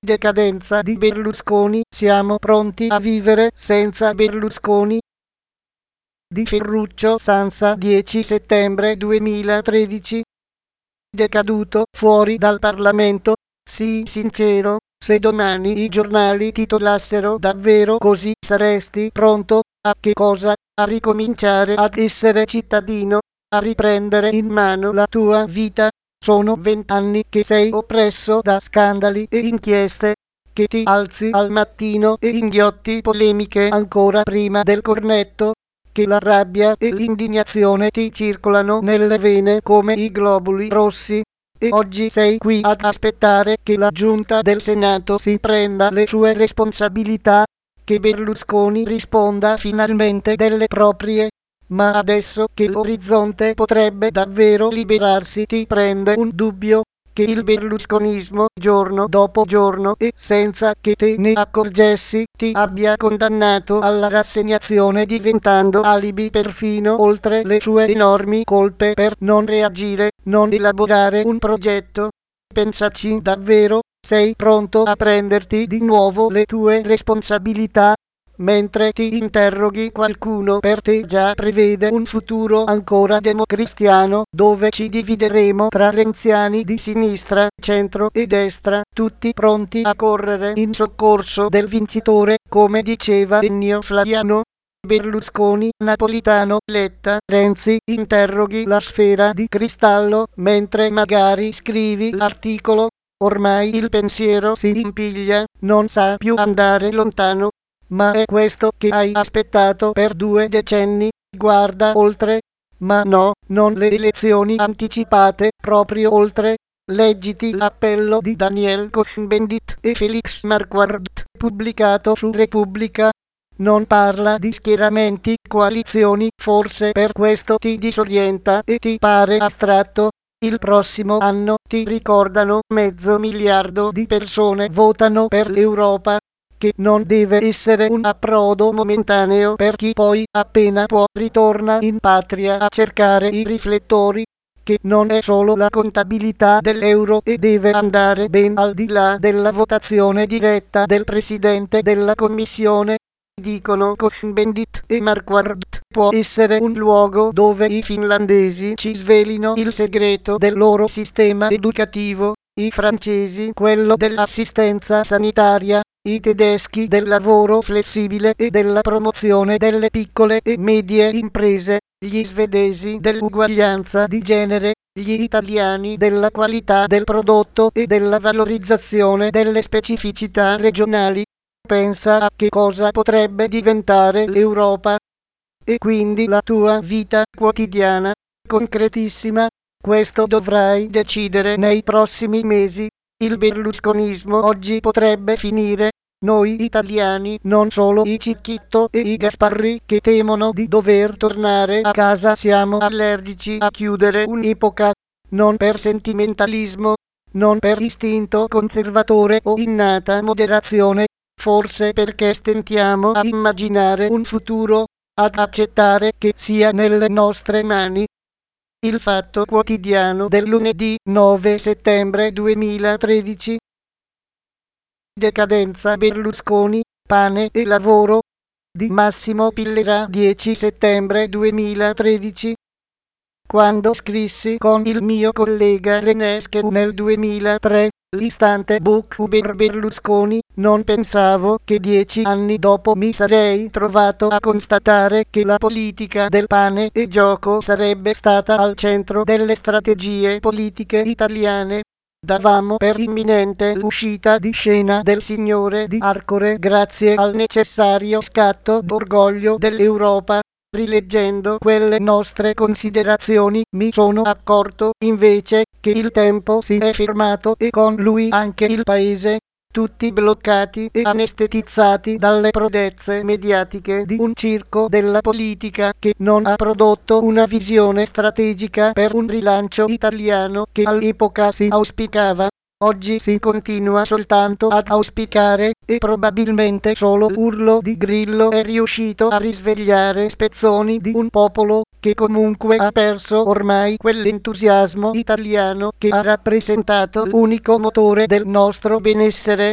Decadenza di Berlusconi, siamo pronti a vivere senza Berlusconi? Di Ferruccio Sansa, 10 settembre 2013. Decaduto, fuori dal Parlamento? Sii sincero, se domani i giornali titolassero davvero così, saresti pronto a che cosa? A ricominciare ad essere cittadino, a riprendere in mano la tua vita. Sono 20 anni che sei oppresso da scandali e inchieste, che ti alzi al mattino e inghiotti polemiche ancora prima del cornetto, che la rabbia e l'indignazione ti circolano nelle vene come i globuli rossi, e oggi sei qui ad aspettare che la giunta del Senato si prenda le sue responsabilità, che Berlusconi risponda finalmente delle proprie. Ma adesso che l'orizzonte potrebbe davvero liberarsi ti prende un dubbio, che il berlusconismo, giorno dopo giorno e senza che te ne accorgessi, ti abbia condannato alla rassegnazione, diventando alibi perfino oltre le sue enormi colpe per non reagire, non elaborare un progetto. Pensaci davvero, sei pronto a prenderti di nuovo le tue responsabilità? Mentre ti interroghi, qualcuno per te già prevede un futuro ancora democristiano, dove ci divideremo tra renziani di sinistra, centro e destra, tutti pronti a correre in soccorso del vincitore, come diceva Ennio Flaiano. Berlusconi, Napolitano, Letta, Renzi, interroghi la sfera di cristallo, mentre magari scrivi l'articolo. Ormai il pensiero si impiglia, non sa più andare lontano. Ma è questo che hai aspettato per 2 decenni? Guarda oltre. Ma no, non le elezioni anticipate, proprio oltre. Leggiti l'appello di Daniel Cohn-Bendit e Felix Marquardt, pubblicato su Repubblica. Non parla di schieramenti, coalizioni, forse per questo ti disorienta e ti pare astratto. Il prossimo anno, ti ricordano, 500 milioni di persone votano per l'Europa, che non deve essere un approdo momentaneo per chi poi, appena può, ritorna in patria a cercare i riflettori, che non è solo la contabilità dell'euro e deve andare ben al di là della votazione diretta del presidente della commissione. Dicono Cohn-Bendit e Marquardt, può essere un luogo dove i finlandesi ci svelino il segreto del loro sistema educativo, i francesi quello dell'assistenza sanitaria, i tedeschi del lavoro flessibile e della promozione delle piccole e medie imprese, gli svedesi dell'uguaglianza di genere, gli italiani della qualità del prodotto e della valorizzazione delle specificità regionali. Pensa a che cosa potrebbe diventare l'Europa. E quindi la tua vita quotidiana, concretissima. Questo dovrai decidere nei prossimi mesi. Il berlusconismo oggi potrebbe finire. Noi italiani, non solo i Cicchitto e i Gasparri che temono di dover tornare a casa, siamo allergici a chiudere un'epoca, non per sentimentalismo, non per istinto conservatore o innata moderazione, forse perché stentiamo a immaginare un futuro, ad accettare che sia nelle nostre mani. Il Fatto Quotidiano del lunedì 9 settembre 2013. Decadenza Berlusconi, pane e lavoro, di Massimo Pillera, 10 settembre 2013. Quando scrissi con il mio collega René Scheu nel 2003, l'istante book Uber Berlusconi, non pensavo che 10 anni dopo mi sarei trovato a constatare che la politica del pane e gioco sarebbe stata al centro delle strategie politiche italiane. Davamo per imminente l'uscita di scena del signore di Arcore grazie al necessario scatto d'orgoglio dell'Europa. Rileggendo quelle nostre considerazioni mi sono accorto invece che il tempo si è fermato e con lui anche il paese, tutti bloccati e anestetizzati dalle prodezze mediatiche di un circo della politica che non ha prodotto una visione strategica per un rilancio italiano che all'epoca si auspicava. Oggi si continua soltanto ad auspicare, e probabilmente solo l'urlo di Grillo è riuscito a risvegliare spezzoni di un popolo che comunque ha perso ormai quell'entusiasmo italiano che ha rappresentato l'unico motore del nostro benessere.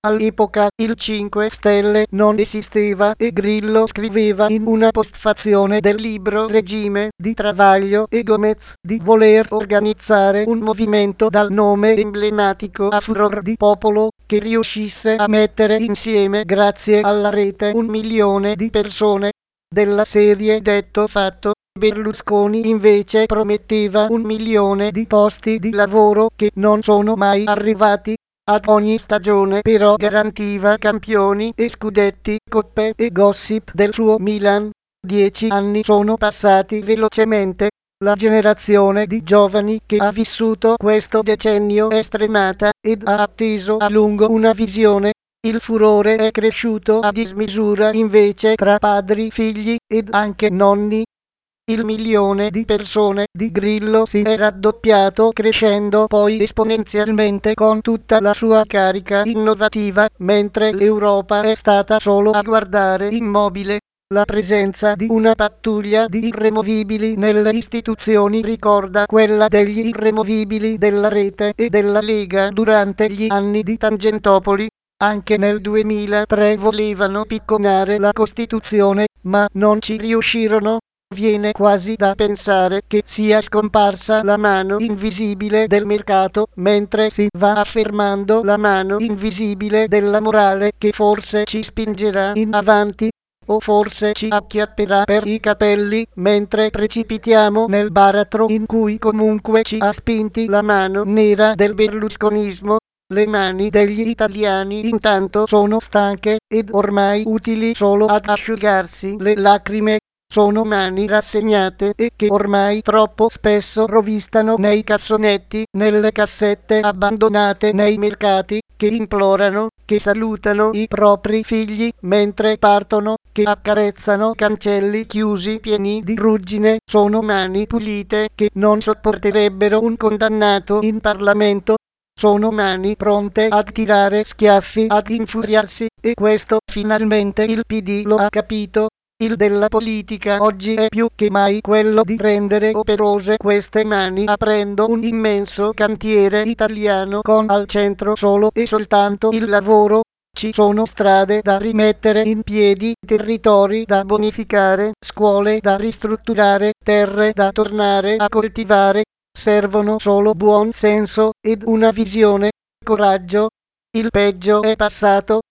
All'epoca il 5 Stelle non esisteva e Grillo scriveva in una postfazione del libro Regime di Travaglio e Gomez di voler organizzare un movimento dal nome emblematico a furor di popolo che riuscisse a mettere insieme grazie alla rete 1 milione di persone. Della serie detto fatto. Berlusconi invece prometteva 1 milione di posti di lavoro che non sono mai arrivati. Ad ogni stagione però garantiva campioni e scudetti, coppe e gossip del suo Milan. 10 anni sono passati velocemente. La generazione di giovani che ha vissuto questo decennio è stremata ed ha atteso a lungo una visione. Il furore è cresciuto a dismisura invece tra padri, figli ed anche nonni. Il milione di persone di Grillo si è raddoppiato crescendo poi esponenzialmente con tutta la sua carica innovativa, mentre l'Europa è stata solo a guardare immobile. La presenza di una pattuglia di irremovibili nelle istituzioni ricorda quella degli irremovibili della Rete e della Lega durante gli anni di Tangentopoli. Anche nel 2003 volevano picconare la Costituzione, ma non ci riuscirono. Viene quasi da pensare che sia scomparsa la mano invisibile del mercato, mentre si va affermando la mano invisibile della morale che forse ci spingerà in avanti, o forse ci acchiapperà per i capelli, mentre precipitiamo nel baratro in cui comunque ci ha spinti la mano nera del berlusconismo. Le mani degli italiani intanto sono stanche ed ormai utili solo ad asciugarsi le lacrime. Sono mani rassegnate e che ormai troppo spesso rovistano nei cassonetti, nelle cassette abbandonate nei mercati, che implorano, che salutano i propri figli mentre partono, che accarezzano cancelli chiusi pieni di ruggine. Sono mani pulite che non sopporterebbero un condannato in Parlamento. Sono mani pronte a tirare schiaffi, ad infuriarsi, e questo finalmente il PD lo ha capito. Il della politica oggi è più che mai quello di rendere operose queste mani aprendo un immenso cantiere italiano con al centro solo e soltanto il lavoro. Ci sono strade da rimettere in piedi, territori da bonificare, scuole da ristrutturare, terre da tornare a coltivare. Servono solo buon senso ed una visione, coraggio. Il peggio è passato.